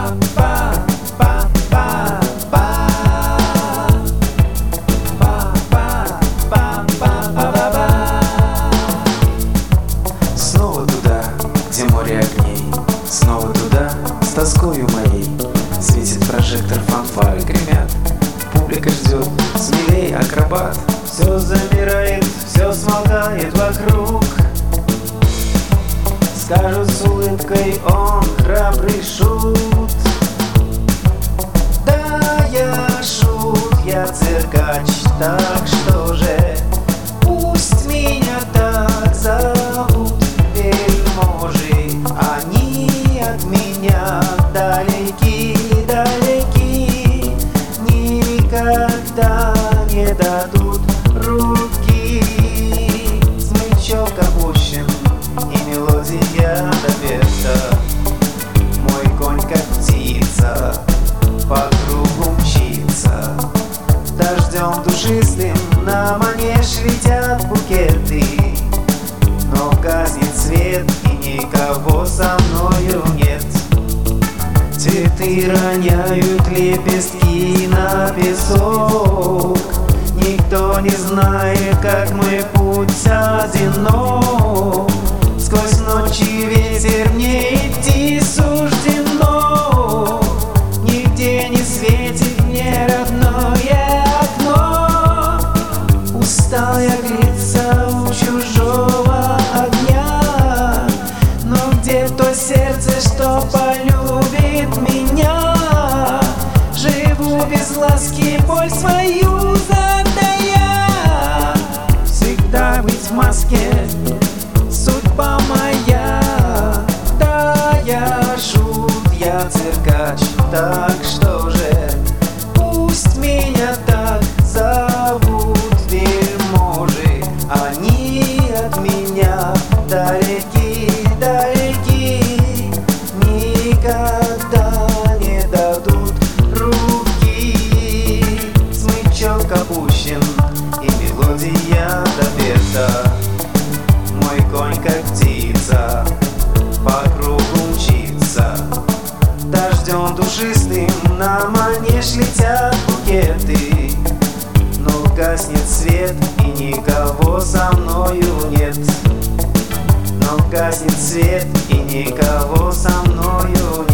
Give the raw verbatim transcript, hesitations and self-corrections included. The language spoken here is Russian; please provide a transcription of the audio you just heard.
Снова туда, где море огней, снова туда, с тоскою моей. Светит прожектор, фанфары гремят, публика ждет, смелей акробат. Все замирает, все смолкает вокруг. Скажут с улыбкой, он храбрый шут. Да, я шут, я циркач, так что же пусть меня так зовут. Вельможи, они от меня далеки, далеки, никогда не дадут руки. Смычок опущен, и мелодия допета. Мой конь как птица, по кругу мчится. Дождем душистым на манеж летят букеты. Но гаснет свет, и никого со мною нет. Цветы роняют лепестки на песок. Никто не знает, как мой путь одинок. Сквозь ночи ветер мне идти суждено. Нигде не светит мне родное окно. Устал я греться у чужого огня, но где то сердце, что полюбит меня? Живу без ласки, боль свою затая. Всегда быть в маске — судьба моя. Да, я шут, я циркач, так что же пусть меня так зовут. Вельможи, они от меня далеки, далеки, никогда не дадут руки. Смычок опущен, и мелодия допета. Мой конь как птица, по кругу мчится. Дождем душистым на манеж летят букеты. Но гаснет свет, и никого со мною нет. Но гаснет свет, и никого со мною нет.